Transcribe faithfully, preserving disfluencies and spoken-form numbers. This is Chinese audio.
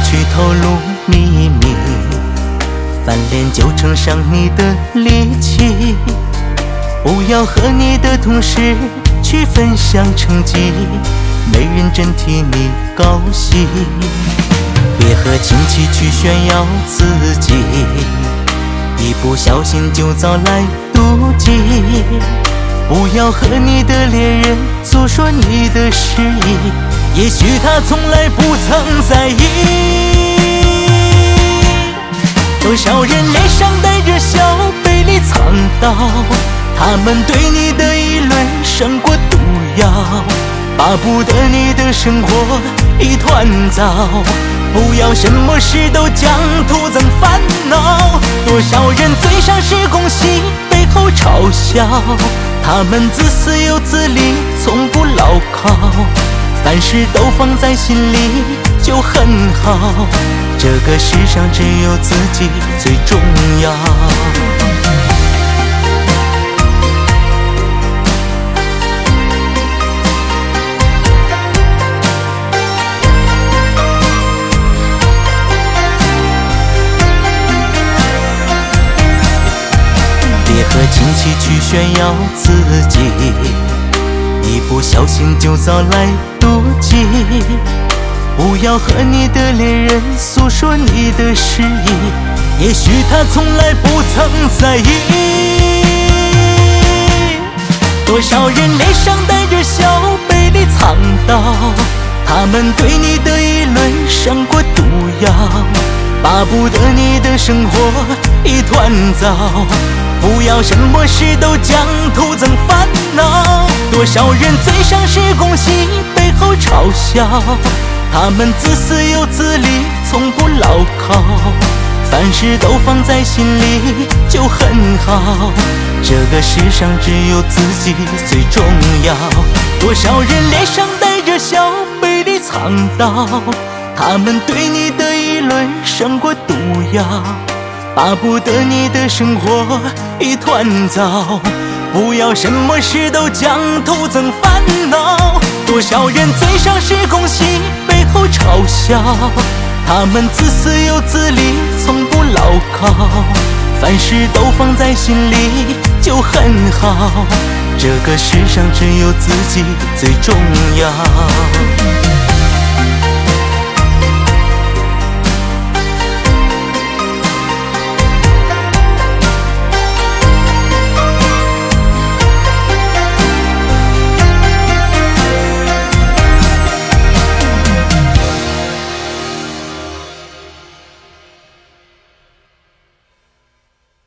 去透露秘密，翻脸就乘上你的力气。不要和你的同事去分享成绩，没人真替你高兴。别和亲戚去炫耀自己，一不小心就遭来妒忌。不要和你的恋人诉说你的失意，也许他从来不曾在意。多少人脸上带着笑，背里藏刀，他们对你的议论胜过毒药，巴不得你的生活一团糟。不要什么事都讲，徒增烦恼。多少人嘴上是恭喜，背后嘲笑，他们自私又自利，从不牢靠，凡事都放在心里就很好。这个世上只有自己最重要。别和亲戚去炫耀自己，一不小心就遭来妒忌。不要和你的恋人诉说你的失意，也许他从来不曾在意。多少人脸上带着笑，背里藏刀，他们对你的议论胜过毒药，巴不得你的生活一团糟。不要什么事都讲，徒增烦恼。多少人嘴上是恭喜，背后嘲笑，他们自私又自利，从不牢靠，凡事都放在心里就很好。这个世上只有自己最重要。多少人脸上带着笑，背里藏刀，他们对你的议论胜过毒药，巴不得你的生活一团糟。不要什么事都讲，徒增烦恼。多少人嘴上是恭喜，背后嘲笑，他们自私又自利，从不牢靠，凡事都放在心里就很好。这个世上只有自己最重要。